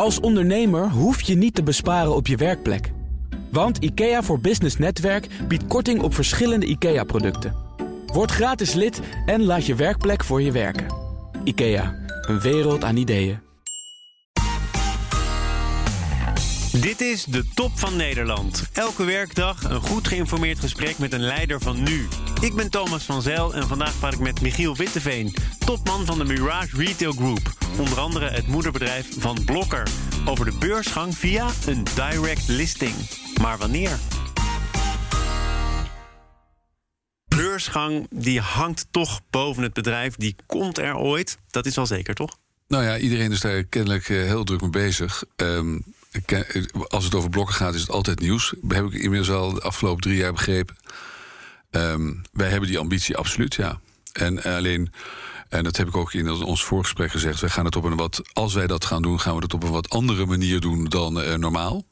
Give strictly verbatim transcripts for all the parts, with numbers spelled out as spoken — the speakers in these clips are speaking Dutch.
Als ondernemer hoef je niet te besparen op je werkplek. Want IKEA voor Business Netwerk biedt korting op verschillende IKEA-producten. Word gratis lid en laat je werkplek voor je werken. IKEA, een wereld aan ideeën. Dit is de Top van Nederland. Elke werkdag een goed geïnformeerd gesprek met een leider van nu. Ik ben Thomas van Zijl en vandaag praat ik met Michiel Witteveen, topman van de Mirage Retail Group. Onder andere het moederbedrijf van Blokker. Over de beursgang via een direct listing. Maar wanneer? Beursgang die hangt toch boven het bedrijf. Die komt er ooit. Dat is wel zeker, toch? Nou ja, iedereen is daar kennelijk heel druk mee bezig. Um, als het over Blokker gaat, is het altijd nieuws. Dat heb ik inmiddels al de afgelopen drie jaar begrepen. Um, wij hebben die ambitie absoluut, ja. En alleen, en dat heb ik ook in ons voorgesprek gezegd, wij gaan het op een wat, als wij dat gaan doen, gaan we het op een wat andere manier doen dan uh, normaal.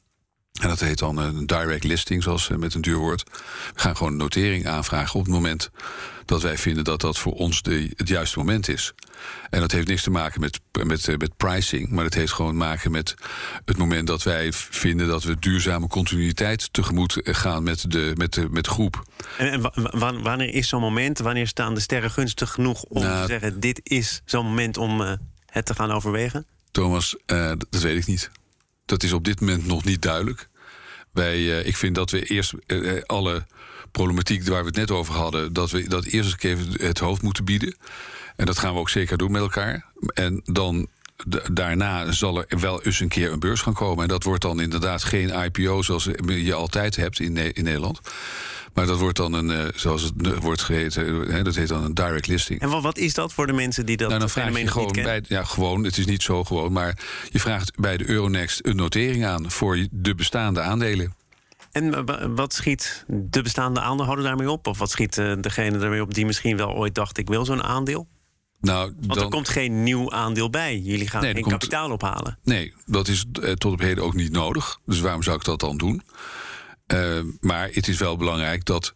En dat heet dan een direct listing, zoals met een duur woord. We gaan gewoon een notering aanvragen op het moment dat wij vinden dat dat voor ons de, het juiste moment is. En dat heeft niks te maken met, met, met pricing, maar het heeft gewoon te maken met het moment dat wij vinden dat we duurzame continuïteit tegemoet gaan met de, met de, met de groep. En, en w- wanneer is zo'n moment? Wanneer staan de sterren gunstig genoeg om nou, te zeggen, dit is zo'n moment om uh, het te gaan overwegen? Thomas, uh, dat weet ik niet. Dat is op dit moment nog niet duidelijk. Wij, uh, ik vind dat we eerst uh, alle problematiek waar we het net over hadden, dat we dat eerst eens even het hoofd moeten bieden. En dat gaan we ook zeker doen met elkaar. En dan d- daarna zal er wel eens een keer een beurs gaan komen. En dat wordt dan inderdaad geen I P O zoals je altijd hebt in, ne- in Nederland. Maar dat wordt dan een, uh, zoals het wordt geheten, hè, dat heet dan een direct listing. En wat is dat voor de mensen die dat nou, dan vraag je gewoon bij, ja, gewoon, het is niet zo gewoon, maar je vraagt bij de Euronext een notering aan voor de bestaande aandelen. En wat schiet de bestaande aandeelhouder daarmee op? Of wat schiet uh, degene daarmee op die misschien wel ooit dacht, ik wil zo'n aandeel? Nou, Want dan, er komt geen nieuw aandeel bij. Jullie gaan nee, geen komt, kapitaal ophalen. Nee, dat is uh, tot op heden ook niet nodig. Dus waarom zou ik dat dan doen? Uh, maar het is wel belangrijk dat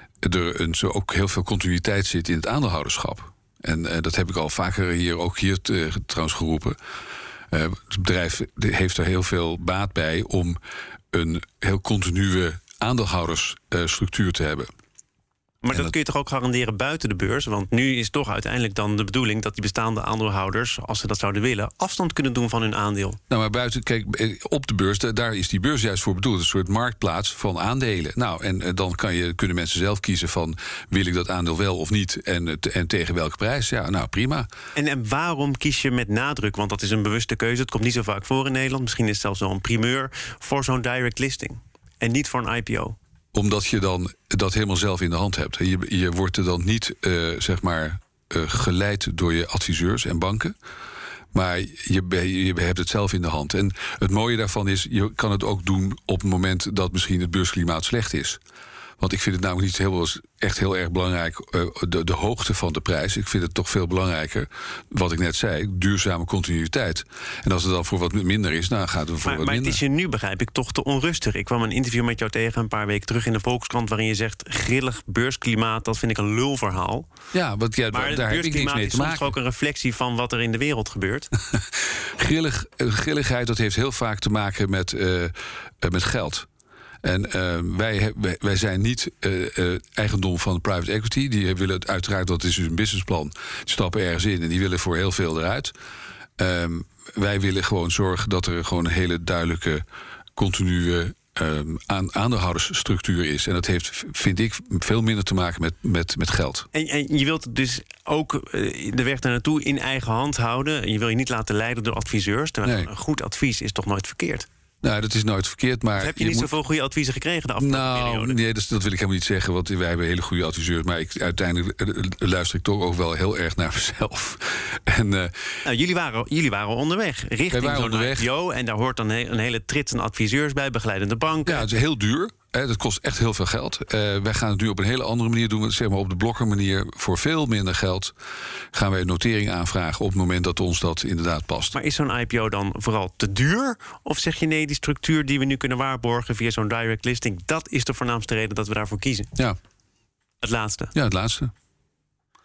er een, zo ook heel veel continuïteit zit in het aandeelhouderschap. En uh, dat heb ik al vaker hier, ook hier te, trouwens geroepen. Uh, het bedrijf heeft er heel veel baat bij om een heel continue aandeelhoudersstructuur te hebben. Maar dat, dat kun je toch ook garanderen buiten de beurs? Want nu is toch uiteindelijk dan de bedoeling dat die bestaande aandeelhouders, als ze dat zouden willen, afstand kunnen doen van hun aandeel. Nou, maar buiten, kijk, op de beurs, daar is die beurs juist voor bedoeld. Een soort marktplaats van aandelen. Nou, en dan kan je, kunnen mensen zelf kiezen van, wil ik dat aandeel wel of niet? En, en tegen welke prijs? Ja, nou, prima. En, en waarom kies je met nadruk, want dat is een bewuste keuze, het komt niet zo vaak voor in Nederland, misschien is het zelfs wel een primeur, voor zo'n direct listing en niet voor een I P O? Omdat je dan dat helemaal zelf in de hand hebt. Je, je wordt er dan niet, uh, zeg maar, uh, geleid door je adviseurs en banken. Maar je, je hebt het zelf in de hand. En het mooie daarvan is, je kan het ook doen op het moment dat misschien het beursklimaat slecht is. Want ik vind het namelijk niet heel, echt heel erg belangrijk, uh, de, de hoogte van de prijs. Ik vind het toch veel belangrijker, wat ik net zei, duurzame continuïteit. En als het dan voor wat minder is, dan gaat het voor maar, wat maar minder. Maar het is je nu, begrijp ik, toch te onrustig. Ik kwam een interview met jou tegen een paar weken terug in de Volkskrant, waarin je zegt, grillig beursklima, dat vind ik een lulverhaal. Ja, want ja, maar daar heb ik niks mee te maken. is soms ook een reflectie van wat er in de wereld gebeurt. Grillig, grilligheid, dat heeft heel vaak te maken met, uh, uh, met geld. En uh, wij, wij, wij zijn niet uh, uh, eigendom van private equity. Die willen het uiteraard, dat is dus een businessplan. Die stappen ergens in en die willen voor heel veel eruit. Um, wij willen gewoon zorgen dat er gewoon een hele duidelijke, continue um, aan, aandeelhoudersstructuur is. En dat heeft, vind ik, veel minder te maken met, met, met geld. En, en je wilt dus ook uh, de weg daar naartoe in eigen hand houden. Je wil je niet laten leiden door adviseurs. Terwijl nee. een goed advies is toch nooit verkeerd? Nou, dat is nooit verkeerd, maar... Of heb je, je niet moet... zoveel goede adviezen gekregen de afgelopen nou, periode? Nee, dat, dat wil ik helemaal niet zeggen, want wij hebben hele goede adviseurs. Maar ik, uiteindelijk luister ik toch ook wel heel erg naar mezelf. En, uh, nou, jullie, waren, jullie waren onderweg, richting zo'n onderweg. I P O. En daar hoort dan een hele trits aan adviseurs bij, begeleidende banken. Ja, het is heel duur. Hè, dat kost echt heel veel geld. Uh, wij gaan het nu op een hele andere manier doen. Zeg maar op de Blokker manier. Voor veel minder geld gaan wij een notering aanvragen op het moment dat ons dat inderdaad past. Maar is zo'n I P O dan vooral te duur? Of zeg je nee, die structuur die we nu kunnen waarborgen via zo'n direct listing, dat is de voornaamste reden dat we daarvoor kiezen? Ja. Het laatste? Ja, het laatste.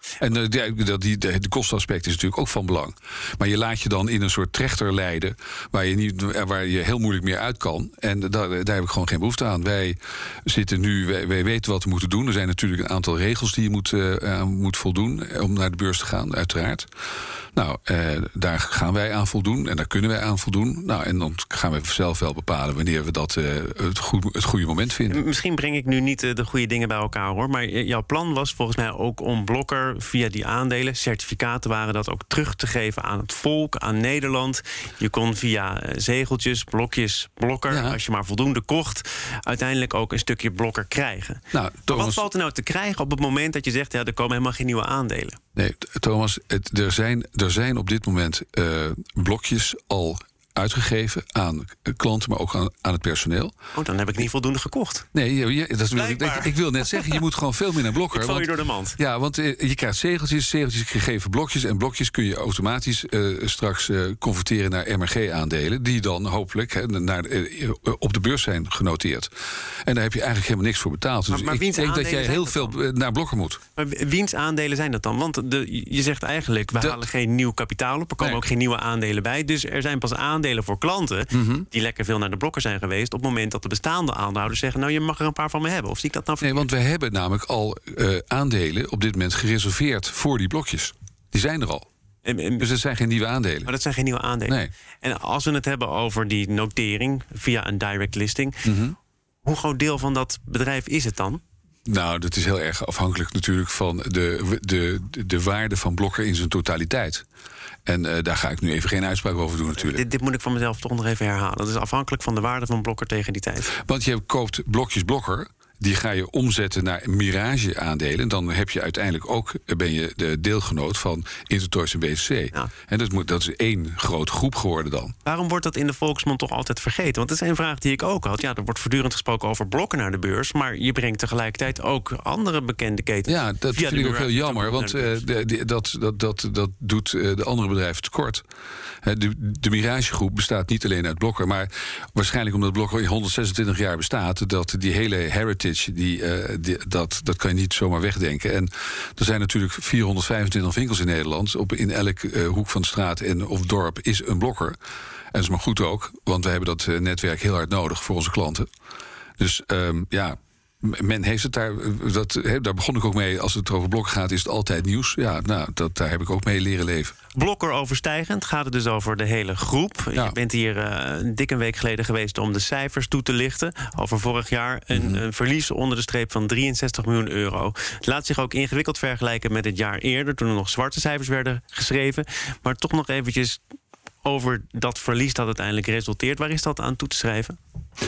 En uh, de, die, de, de kostenaspect is natuurlijk ook van belang. Maar je laat je dan in een soort trechter leiden waar je, niet, waar je heel moeilijk meer uit kan. En daar, daar heb ik gewoon geen behoefte aan. Wij zitten nu, wij, wij weten wat we moeten doen. Er zijn natuurlijk een aantal regels die je moet, uh, moet voldoen om naar de beurs te gaan, uiteraard. Nou, uh, daar gaan wij aan voldoen en daar kunnen wij aan voldoen. Nou, en dan gaan we zelf wel bepalen wanneer we dat uh, het, goed, het goede moment vinden. Misschien breng ik nu niet uh, de goede dingen bij elkaar, hoor. Maar jouw plan was volgens mij ook om Blokker via die aandelen, certificaten waren dat, ook terug te geven aan het volk, aan Nederland. Je kon via uh, zegeltjes, blokjes, Blokker, ja. als je maar voldoende kocht, uiteindelijk ook een stukje Blokker krijgen. Nou, Thomas, wat valt er nou te krijgen op het moment dat je zegt, ja, er komen helemaal geen nieuwe aandelen? Nee, Thomas, het, er, zijn, er zijn op dit moment uh, blokjes al uitgegeven aan klanten, maar ook aan, aan het personeel. Oh, dan heb ik niet voldoende gekocht. Nee, je, dat wil ik, ik, ik wil net zeggen, je moet gewoon veel meer naar Blokker. Ik val je door de mand. Ja, want uh, je krijgt zegeltjes, zegeltjes gegeven blokjes, en blokjes kun je automatisch uh, straks uh, converteren naar M R G-aandelen, die dan hopelijk he, naar, uh, op de beurs zijn genoteerd. En daar heb je eigenlijk helemaal niks voor betaald. Dus maar, maar ik denk dat jij heel veel naar Blokker moet. Maar wiens aandelen zijn dat dan? Want de, je zegt eigenlijk, we de, halen geen nieuw kapitaal op, er komen nee. ook geen nieuwe aandelen bij. Dus er zijn pas aandelen voor klanten mm-hmm. die lekker veel naar de Blokker zijn geweest, op het moment dat de bestaande aandeelhouders zeggen, nou, je mag er een paar van me hebben. Of zie ik dat nou verkeerd? Nee, want we hebben namelijk al uh, aandelen op dit moment gereserveerd voor die blokjes. Die zijn er al. En, en, dus dat zijn geen nieuwe aandelen. Maar dat zijn geen nieuwe aandelen. Nee. En als we het hebben over die notering via een direct listing, mm-hmm. hoe groot deel van dat bedrijf is het dan? Nou, dat is heel erg afhankelijk natuurlijk van de, de, de waarde van Blokker in zijn totaliteit. En uh, daar ga ik nu even geen uitspraak over doen natuurlijk. Dit, dit moet ik van mezelf toch nog even herhalen. Dat is afhankelijk van de waarde van Blokker tegen die tijd. Want je koopt blokjes Blokker, die ga je omzetten naar Mirage-aandelen. Dan heb je uiteindelijk ook, ben je de deelgenoot van Intertoys en B C C. Ja. En dat, moet, dat is één grote groep geworden dan. Waarom wordt dat in de volksmond toch altijd vergeten? Want dat is een vraag die ik ook had. Ja, er wordt voortdurend gesproken over Blokker naar de beurs, maar je brengt tegelijkertijd ook andere bekende ketens. Ja, dat vind ik ook heel jammer, want uh, de, de, dat, dat, dat, dat doet uh, de andere bedrijven tekort. De, de Mirage-groep bestaat niet alleen uit Blokker, maar waarschijnlijk omdat Blokker honderdzesentwintig jaar bestaat, dat die hele heritage, die, uh, die, dat, dat kan je niet zomaar wegdenken. En er zijn natuurlijk vierhonderdvijfentwintig winkels in Nederland. Op, in elk uh, hoek van de straat en of dorp is een Blokker. En dat is maar goed ook, want we hebben dat uh, netwerk heel hard nodig voor onze klanten. Dus um, ja, men heeft het daar, dat, he, daar begon ik ook mee, als het over Blokker gaat, is het altijd nieuws. Ja, nou, dat, daar heb ik ook mee leren leven. Blokker overstijgend, gaat het dus over de hele groep. Ja. Je bent hier uh, een dikke week geleden geweest om de cijfers toe te lichten. Over vorig jaar een, mm-hmm. een verlies onder de streep van drieënzestig miljoen euro. Het laat zich ook ingewikkeld vergelijken met het jaar eerder, toen er nog zwarte cijfers werden geschreven. Maar toch nog eventjes over dat verlies dat uiteindelijk resulteert. Waar is dat aan toe te schrijven?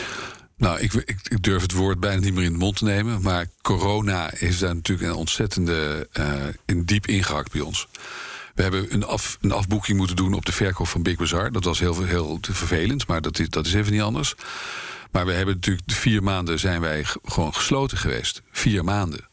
Nou, ik, ik, ik durf het woord bijna niet meer in de mond te nemen, maar corona is daar natuurlijk een ontzettende uh, in diep ingehakt bij ons. We hebben een, af, een afboeking moeten doen op de verkoop van Big Bazaar. Dat was heel, heel vervelend, maar dat is, dat is even niet anders. Maar we hebben natuurlijk vier maanden zijn wij g- gewoon gesloten geweest. Vier maanden.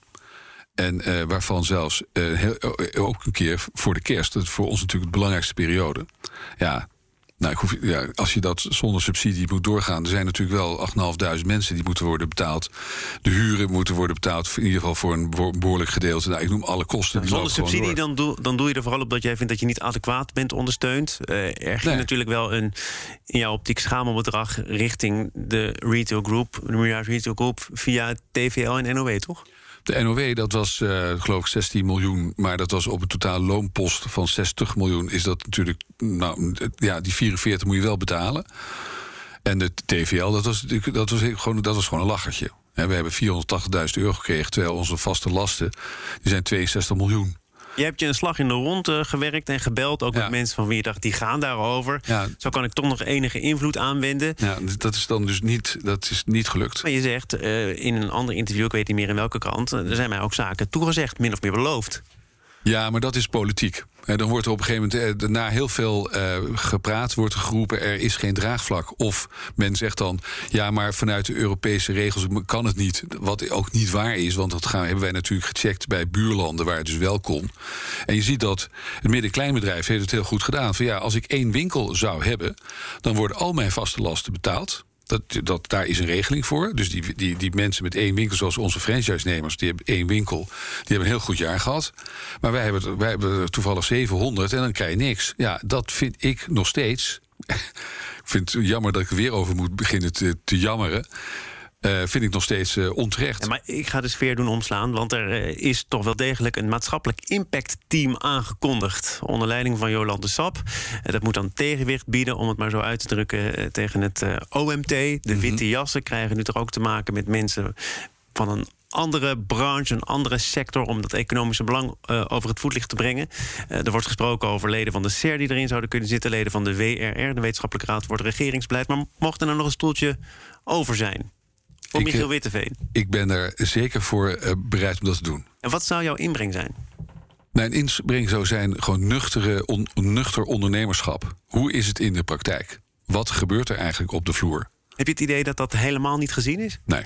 En uh, waarvan zelfs uh, heel, ook een keer voor de kerst. Dat is voor ons natuurlijk de belangrijkste periode. Ja. Nou, ik hoef, ja, als je dat zonder subsidie moet doorgaan, er zijn natuurlijk wel achtduizend mensen die moeten worden betaald. De huren moeten worden betaald, in ieder geval voor een behoorlijk gedeelte. Nou, ik noem alle kosten. Ja, zonder subsidie, dan doe, dan doe je er vooral op dat jij vindt dat je niet adequaat bent ondersteund. Uh, er ging nee. natuurlijk wel een, in jouw optiek, schamelbedrag richting de retail group, de Mirage Retail Group, via T V L en N O W, toch? De N O W, dat was uh, geloof ik zestien miljoen, maar dat was op een totale loonpost van zestig miljoen. Is dat natuurlijk, nou ja, die vierenveertig moet je wel betalen. En de T V L, dat was, dat was, gewoon, dat was gewoon een lachertje. We hebben vierhonderdtachtigduizend euro gekregen, terwijl onze vaste lasten, die zijn tweeënzestig miljoen. Je hebt je een slag in de rond uh, gewerkt en gebeld. Ook ja. met mensen van wie je dacht, die gaan daarover. Ja. Zo kan ik toch nog enige invloed aanwenden. Ja, dat is dan dus niet, dat is niet gelukt. Maar je zegt uh, in een ander interview, ik weet niet meer in welke krant, uh, er zijn mij ook zaken toegezegd, min of meer beloofd. Ja, maar dat is politiek. En dan wordt er op een gegeven moment, eh, na heel veel uh, gepraat, wordt er geroepen, er is geen draagvlak. Of men zegt dan, ja, maar vanuit de Europese regels kan het niet. Wat ook niet waar is, want dat gaan, hebben wij natuurlijk gecheckt bij buurlanden waar het dus wel kon. En je ziet dat het midden-kleinbedrijf heeft het heel goed gedaan. Van ja, als ik één winkel zou hebben, dan worden al mijn vaste lasten betaald. Dat, dat, daar is een regeling voor. Dus die, die, die mensen met één winkel, zoals onze franchise-nemers, die hebben één winkel, die hebben een heel goed jaar gehad. Maar wij hebben, wij hebben toevallig zevenhonderd en dan krijg je niks. Ja, dat vind ik nog steeds. Ik vind het jammer dat ik er weer over moet beginnen te, te jammeren. Uh, vind ik nog steeds uh, onterecht. Ja, maar ik ga de sfeer doen omslaan, want er uh, is toch wel degelijk een maatschappelijk impactteam aangekondigd. Onder leiding van Jolande Sap. Uh, dat moet dan tegenwicht bieden, om het maar zo uit te drukken, uh, tegen het uh, O M T. De mm-hmm. witte jassen krijgen nu toch ook te maken met mensen van een andere branche, een andere sector, om dat economische belang uh, over het voetlicht te brengen. Uh, er wordt gesproken over leden van de S E R die erin zouden kunnen zitten, leden van de W R R, de Wetenschappelijke Raad voor het Regeringsbeleid. Maar mocht er nou nog een stoeltje over zijn? Voor ik, Michiel Witteveen. Ik ben er zeker voor uh, bereid om dat te doen. En wat zou jouw inbreng zijn? Mijn inbreng zou zijn gewoon nuchtere, on, nuchter ondernemerschap. Hoe is het in de praktijk? Wat gebeurt er eigenlijk op de vloer? Heb je het idee dat dat helemaal niet gezien is? Nee.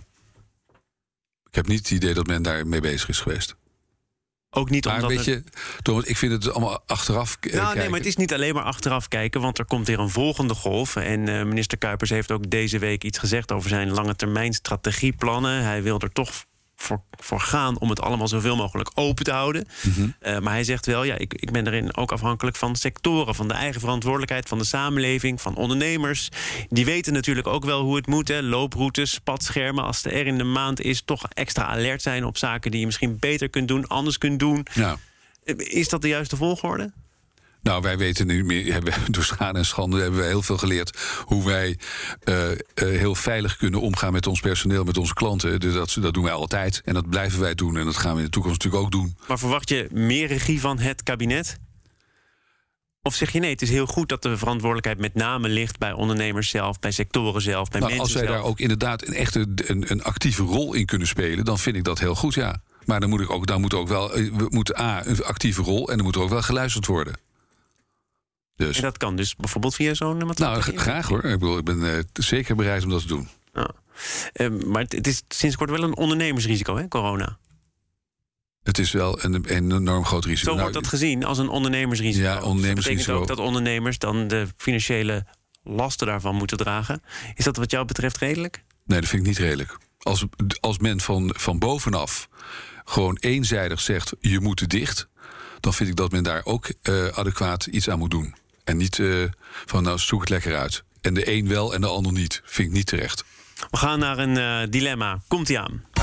Ik heb niet het idee dat men daar mee bezig is geweest. Ook niet omdat maar weet je, Thomas, ik vind het allemaal achteraf uh, nou, kijken. Nee, maar het is niet alleen maar achteraf kijken, want er komt weer een volgende golf. En uh, minister Kuipers heeft ook deze week iets gezegd over zijn lange termijn strategieplannen. Hij wil er toch voor, voor gaan om het allemaal zoveel mogelijk open te houden. Mm-hmm. Uh, maar hij zegt wel, ja, ik, ik ben erin ook afhankelijk van sectoren, van de eigen verantwoordelijkheid, van de samenleving, van ondernemers. Die weten natuurlijk ook wel hoe het moet. Hè. Looproutes, spatschermen. Als de er in de maand is, toch extra alert zijn op zaken die je misschien beter kunt doen, anders kunt doen. Ja. Is dat de juiste volgorde? Nou, wij weten nu meer, hebben, door schade en schande hebben we heel veel geleerd hoe wij uh, uh, heel veilig kunnen omgaan met ons personeel, met onze klanten. Dus dat, dat doen wij altijd en dat blijven wij doen en dat gaan we in de toekomst natuurlijk ook doen. Maar verwacht je meer regie van het kabinet? Of zeg je nee, het is heel goed dat de verantwoordelijkheid met name ligt bij ondernemers zelf, bij sectoren zelf, bij nou, mensen als wij zelf. Daar ook inderdaad een echte een, een actieve rol in kunnen spelen, dan vind ik dat heel goed, ja. Maar dan moet ik ook, dan moet ook wel, we moeten A, een actieve rol en dan moet er ook wel geluisterd worden. Dus. En dat kan dus bijvoorbeeld via zo'n maatschappelijk. Nou, graag hoor. Ik bedoel, ik ben uh, zeker bereid om dat te doen. Ja. Uh, maar het is sinds kort wel een ondernemersrisico, hè, corona? Het is wel een, een enorm groot risico. Zo wordt dat gezien als een ondernemersrisico. Ja, ondernemersrisico. Dat betekent ook dat ondernemers dan de financiële lasten daarvan moeten dragen. Is dat wat jou betreft redelijk? Nee, dat vind ik niet redelijk. Als, als men van, van bovenaf gewoon eenzijdig zegt, je moet er dicht, dan vind ik dat men daar ook uh, adequaat iets aan moet doen. En niet uh, van, nou, zoek het lekker uit. En de een wel en de ander niet. Vind ik niet terecht. We gaan naar een uh, dilemma. Komt-ie aan. Ja.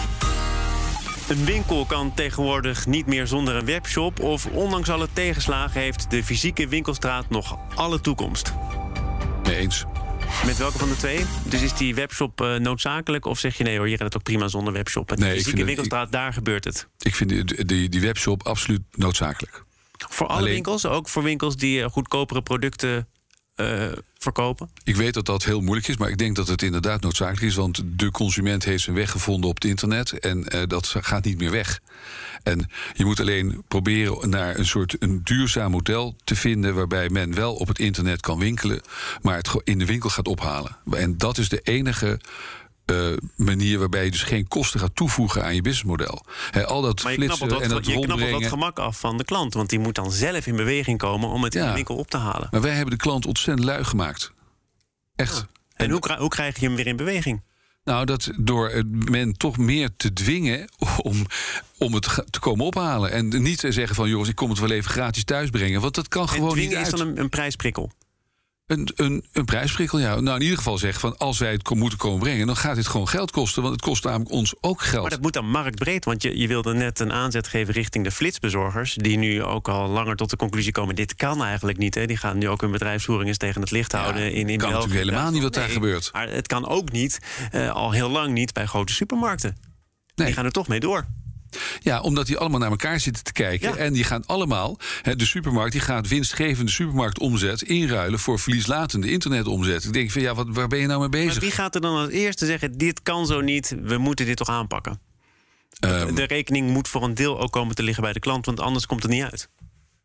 Een winkel kan tegenwoordig niet meer zonder een webshop, of ondanks alle tegenslagen heeft de fysieke winkelstraat nog alle toekomst? Nee eens. Met welke van de twee? Dus is die webshop uh, noodzakelijk? Of zeg je nee hoor, je redt het ook prima zonder webshop? En de nee, fysieke winkelstraat, het, daar gebeurt het. Ik vind die, die, die webshop absoluut noodzakelijk. Voor alle Alleen, winkels? Ook voor winkels die uh, goedkopere producten uh, verkopen? Ik weet dat dat heel moeilijk is, maar ik denk dat het inderdaad noodzakelijk is. Want de consument heeft zijn weg gevonden op het internet en uh, dat gaat niet meer weg. En je moet alleen proberen naar een soort een duurzaam model te vinden waarbij men wel op het internet kan winkelen, maar het in de winkel gaat ophalen. En dat is de enige uh, manier waarbij je dus geen kosten gaat toevoegen aan je businessmodel. He, al dat maar je flitsen dat, en dat je rondbrengen. knapt wat gemak af van de klant, want die moet dan zelf in beweging komen om het ja. in de winkel op te halen. Maar wij hebben de klant ontzettend lui gemaakt. Echt. Ja. En, en hoe, hoe krijg je hem weer in beweging? Nou, dat door men toch meer te dwingen om, om het te komen ophalen. En niet te zeggen van, jongens, ik kom het wel even gratis thuis brengen. Want dat kan en gewoon niet uit. Is dan een, een prijsprikkel? Een, een, een prijsprikkel, ja. Nou, in ieder geval zeggen van, als wij het moeten komen brengen, dan gaat dit gewoon geld kosten. Want het kost namelijk ons ook geld. Maar dat moet dan marktbreed. Want je, je wilde net een aanzet geven richting de flitsbezorgers, die nu ook al langer tot de conclusie komen, dit kan eigenlijk niet. Hè. Die gaan nu ook hun bedrijfsvoering eens tegen het licht houden. Ja, in, in kan België. natuurlijk helemaal niet wat nee, daar gebeurt. Maar het kan ook niet, uh, al heel lang niet, bij grote supermarkten. Nee. Die gaan er toch mee door. Ja, omdat die allemaal naar elkaar zitten te kijken. Ja. En die gaan allemaal, he, de supermarkt die gaat winstgevende supermarktomzet inruilen voor verlieslatende internetomzet. Ik denk van, ja, wat, waar ben je nou mee bezig? Maar wie gaat er dan als eerste zeggen, dit kan zo niet, we moeten dit toch aanpakken? Um, de rekening moet voor een deel ook komen te liggen bij de klant, want anders komt het niet uit.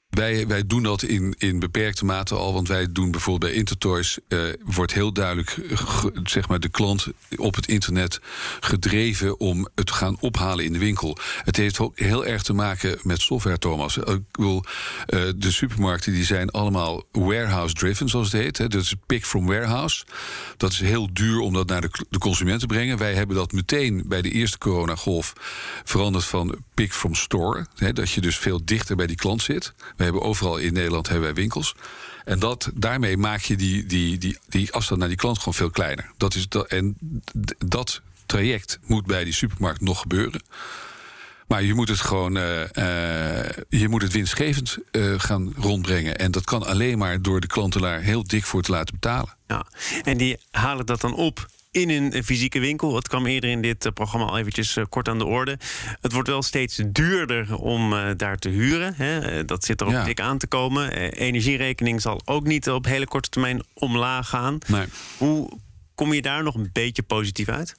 Wij, wij doen dat in, in beperkte mate al, want wij doen bijvoorbeeld bij Intertoys... Uh, wordt heel duidelijk ge, zeg maar de klant op het internet gedreven om het te gaan ophalen in de winkel. Het heeft ook heel erg te maken met software, Thomas. Ik bedoel, uh, de supermarkten die zijn allemaal warehouse-driven, zoals het heet. Hè. Dat is pick from warehouse. Dat is heel duur om dat naar de, de consument te brengen. Wij hebben dat meteen bij de eerste coronagolf veranderd van pick from store. Hè, dat je dus veel dichter bij die klant zit. We hebben overal in Nederland hebben wij winkels. En dat, daarmee maak je die, die, die, die afstand naar die klant gewoon veel kleiner. Dat is dat, en dat traject moet bij die supermarkt nog gebeuren. Maar je moet het gewoon uh, uh, je moet het winstgevend uh, gaan rondbrengen. En dat kan alleen maar door de klant daar heel dik voor te laten betalen. Ja, en die halen dat dan op in een fysieke winkel. Het kwam eerder in dit programma al eventjes uh, kort aan de orde. Het wordt wel steeds duurder om uh, daar te huren. Hè. Dat zit er ook ja. dik aan te komen. Uh, energierekening zal ook niet op hele korte termijn omlaag gaan. Nee. Hoe kom je daar nog een beetje positief uit?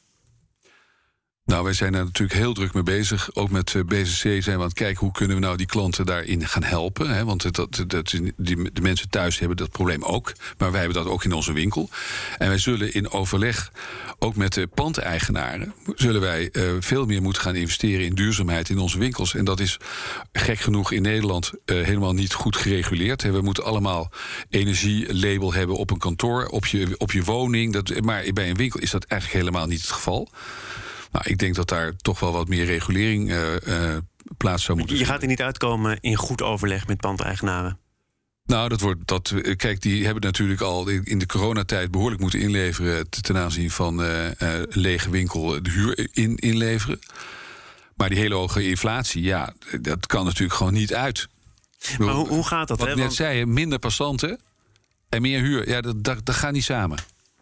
Nou, wij zijn daar natuurlijk heel druk mee bezig. Ook met B C C zijn we aan het kijken hoe kunnen we nou die klanten daarin gaan helpen. Hè? Want dat, dat, die, de mensen thuis hebben dat probleem ook. Maar wij hebben dat ook in onze winkel. En wij zullen in overleg, ook met de pandeigenaren, zullen wij uh, veel meer moeten gaan investeren in duurzaamheid in onze winkels. En dat is gek genoeg in Nederland uh, helemaal niet goed gereguleerd. We moeten allemaal energielabel hebben op een kantoor, op je, op je woning. Dat, maar bij een winkel is dat eigenlijk helemaal niet het geval. Nou, ik denk dat daar toch wel wat meer regulering uh, uh, plaats zou moeten Je vinden. gaat er niet uitkomen in goed overleg met pandeigenaren? Nou, dat wordt dat. Kijk, die hebben natuurlijk al in de coronatijd behoorlijk moeten inleveren ten aanzien van uh, uh, een lege winkel de huur in, inleveren. Maar die hele hoge inflatie, ja, dat kan natuurlijk gewoon niet uit. Maar hoe, hoe gaat dat? Wat hè? ik net Want... zei, minder passanten en meer huur. Ja, dat, dat, dat gaat niet samen.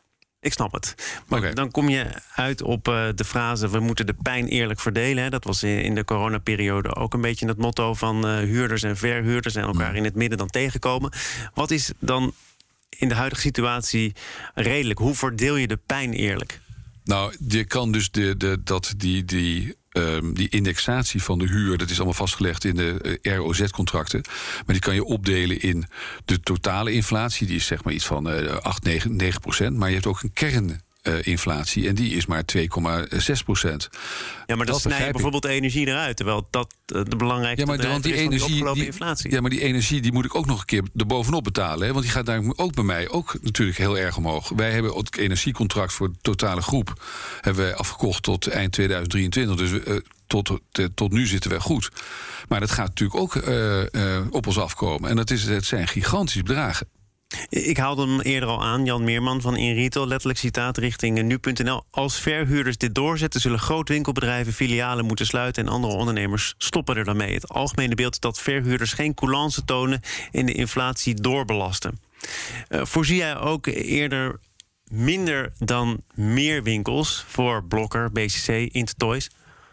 Ik snap het. Maar okay. Dan kom je uit op uh, de frase, we moeten de pijn eerlijk verdelen. Hè. Dat was in de coronaperiode ook een beetje het motto van uh, huurders en verhuurders en elkaar in het midden dan tegenkomen. Wat is dan in de huidige situatie redelijk? Hoe verdeel je de pijn eerlijk? Nou, je kan dus de, de, dat die, die, um, die indexatie van de huur, dat is allemaal vastgelegd in de uh, R O Z-contracten. Maar die kan je opdelen in de totale inflatie. Die is zeg maar iets van uh, acht, negen procent. Maar je hebt ook een kerninflatie. Uh, en die is maar twee komma zes procent. Ja, maar dat snijdt bijvoorbeeld de energie eruit. Terwijl dat uh, de belangrijkste ja, maar, want die is van energie, die opgelopen die, inflatie. Ja, maar die energie die moet ik ook nog een keer erbovenop betalen. Hè? Want die gaat daar ook bij mij ook natuurlijk heel erg omhoog. Wij hebben het energiecontract voor de totale groep hebben wij afgekocht tot eind tweeduizend drieëntwintig. Dus uh, tot, uh, tot nu zitten we goed. Maar dat gaat natuurlijk ook uh, uh, op ons afkomen. En dat, is, het zijn gigantische bedragen. Ik haalde hem eerder al aan, Jan Meerman van InRetail, letterlijk citaat richting nu punt n l. Als verhuurders dit doorzetten, zullen grootwinkelbedrijven filialen moeten sluiten en andere ondernemers stoppen er dan mee. Het algemene beeld is dat verhuurders geen coulance tonen en de inflatie doorbelasten. Uh, voorzie jij ook eerder minder dan meer winkels voor Blokker, B C C, Intertoys?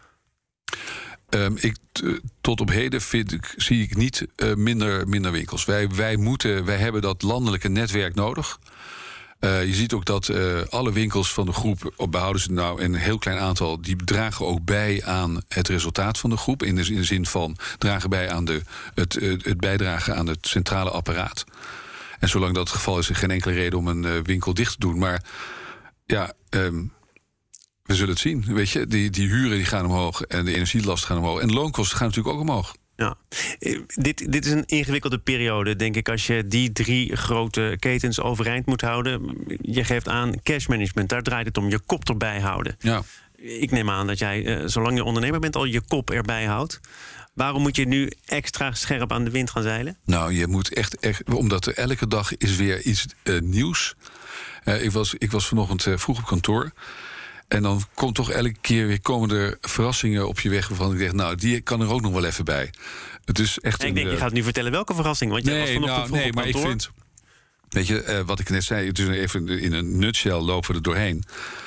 Um, ik, t, tot op heden vind ik, zie ik niet uh, minder, minder winkels. Wij, wij, moeten, wij hebben dat landelijke netwerk nodig. Uh, je ziet ook dat uh, alle winkels van de groep, op behouden ze nou een heel klein aantal, die dragen ook bij aan het resultaat van de groep. In de, in de zin van dragen bij aan de, het, het bijdragen aan het centrale apparaat. En zolang dat het geval is, er geen enkele reden om een uh, winkel dicht te doen. Maar ja, um, we zullen het zien. Weet je, die, die huren die gaan omhoog en de energielasten gaan omhoog. En de loonkosten gaan natuurlijk ook omhoog. Ja, dit, dit is een ingewikkelde periode, denk ik, als je die drie grote ketens overeind moet houden. Je geeft aan cashmanagement, daar draait het om, je kop erbij houden. Ja. Ik neem aan dat jij, uh, zolang je ondernemer bent, al je kop erbij houdt. Waarom moet je nu extra scherp aan de wind gaan zeilen? Nou, je moet echt, echt omdat er elke dag is weer iets uh, nieuws. Uh, ik, was, ik was vanochtend uh, vroeg op kantoor. En dan komt toch elke keer weer komen er verrassingen op je weg waarvan ik denk, nou, die kan er ook nog wel even bij. Het is echt. En ik denk, een, je gaat nu vertellen welke verrassing, want jij nee, was vanochtend nou, vroeg nee, op maar kantoor. ik vind, weet je, uh, wat ik net zei, dus even in een nutshell lopen we er doorheen.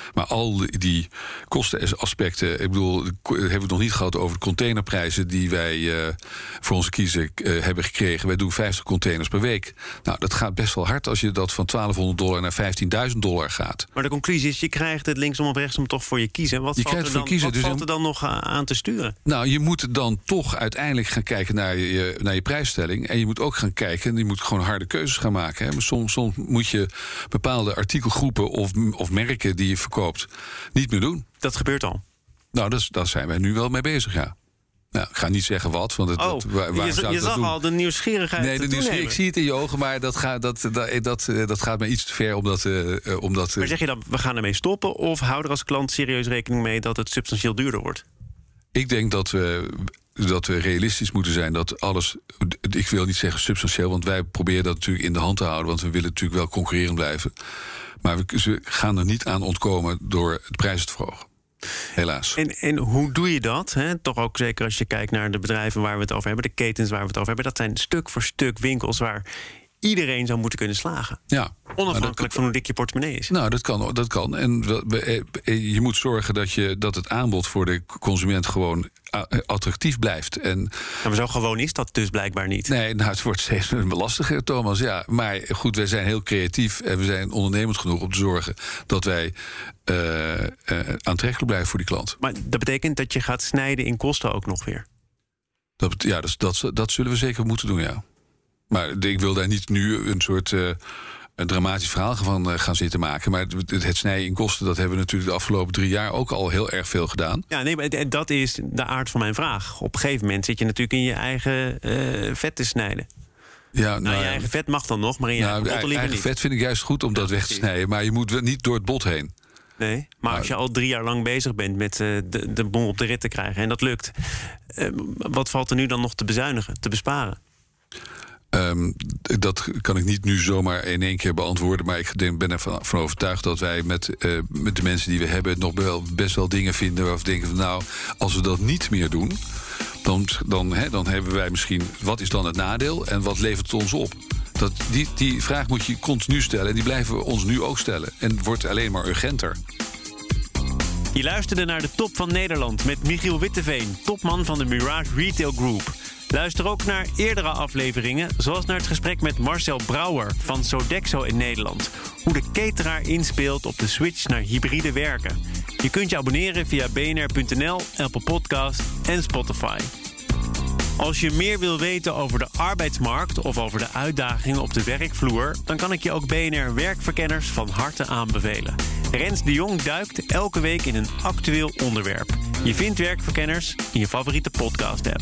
Maar al die kostenaspecten, ik bedoel, hebben we het nog niet gehad over de containerprijzen die wij uh, voor onze kiezer uh, hebben gekregen. Wij doen vijftig containers per week. Nou, dat gaat best wel hard als je dat van twaalfhonderd dollar naar vijftienduizend dollar gaat. Maar de conclusie is, je krijgt het linksom of rechtsom toch voor je kiezen. Wat je valt, er dan, kiezen, wat dus valt in, er dan nog aan te sturen? Nou, je moet dan toch uiteindelijk gaan kijken naar je, naar je prijsstelling. En je moet ook gaan kijken, en je moet gewoon harde keuzes gaan maken. Hè. Maar soms, soms moet je bepaalde artikelgroepen of, of merken die je verkoopt niet meer doen. Dat gebeurt al? Nou, dat, daar zijn wij nu wel mee bezig, ja. Nou, ik ga niet zeggen wat, want het, oh, dat, waar, waar je, zou je ik dat zag doen? al de nieuwsgierigheid. Nee, de nieuwsgierigheid, ik zie het in je ogen, maar dat gaat, dat, dat, dat, dat gaat mij iets te ver. Omdat, uh, omdat, uh, maar zeg je dan, we gaan ermee stoppen, of hou er als klant serieus rekening mee dat het substantieel duurder wordt? Ik denk dat we, dat we realistisch moeten zijn dat alles, ik wil niet zeggen substantieel, want wij proberen dat natuurlijk in de hand te houden, want we willen natuurlijk wel concurrerend blijven. Maar we, ze gaan er niet aan ontkomen door de prijzen te verhogen. Helaas. En, en hoe doe je dat? Hè? Toch ook zeker als je kijkt naar de bedrijven waar we het over hebben, de ketens waar we het over hebben. Dat zijn stuk voor stuk winkels waar iedereen zou moeten kunnen slagen. Ja. Onafhankelijk dat, van hoe dik je portemonnee is. Nou, dat kan. Dat kan. En je moet zorgen dat, je, dat het aanbod voor de consument gewoon attractief blijft. En, ja, maar zo gewoon is dat dus blijkbaar niet. Nee, nou, het wordt steeds lastiger, Thomas. Ja, maar goed, wij zijn heel creatief en we zijn ondernemend genoeg om te zorgen dat wij uh, uh, aantrekkelijk blijven voor die klant. Maar dat betekent dat je gaat snijden in kosten ook nog weer? Dat, ja, dat, dat, dat zullen we zeker moeten doen, ja. Maar ik wil daar niet nu een soort uh, een dramatisch verhaal van uh, gaan zitten maken. Maar het, het snijden in kosten, dat hebben we natuurlijk de afgelopen drie jaar ook al heel erg veel gedaan. Ja, nee, maar dat is de aard van mijn vraag. Op een gegeven moment zit je natuurlijk in je eigen uh, vet te snijden. Ja, nou, nou, je ja, eigen vet mag dan nog, maar in je nou, eigen bot liever eigen niet. Vet vind ik juist goed om dat ja, weg te snijden. Maar je moet niet door het bot heen. Nee, maar nou, als je al drie jaar lang bezig bent met uh, de, de boel op de rit te krijgen en dat lukt, uh, wat valt er nu dan nog te bezuinigen, te besparen? Um, dat kan ik niet nu zomaar in één keer beantwoorden. Maar ik ben ervan van overtuigd dat wij met, uh, met de mensen die we hebben nog wel, best wel dingen vinden waar we denken van nou, als we dat niet meer doen, dan, dan, hè, dan hebben wij misschien, wat is dan het nadeel en wat levert het ons op? Dat, die, die vraag moet je continu stellen en die blijven we ons nu ook stellen. En het wordt alleen maar urgenter. Je luisterde naar de Top van Nederland met Michiel Witteveen, topman van de Mirage Retail Group. Luister ook naar eerdere afleveringen, zoals naar het gesprek met Marcel Brouwer van Sodexo in Nederland. Hoe de cateraar inspeelt op de switch naar hybride werken. Je kunt je abonneren via b n r punt n l, Apple Podcast en Spotify. Als je meer wil weten over de arbeidsmarkt of over de uitdagingen op de werkvloer, dan kan ik je ook B N R Werkverkenners van harte aanbevelen. Rens de Jong duikt elke week in een actueel onderwerp. Je vindt Werkverkenners in je favoriete podcast-app.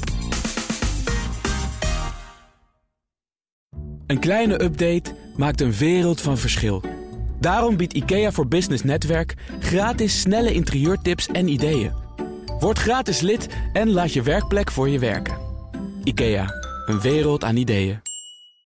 Een kleine update maakt een wereld van verschil. Daarom biedt IKEA voor Business Netwerk gratis snelle interieurtips en ideeën. Word gratis lid en laat je werkplek voor je werken. IKEA, een wereld aan ideeën.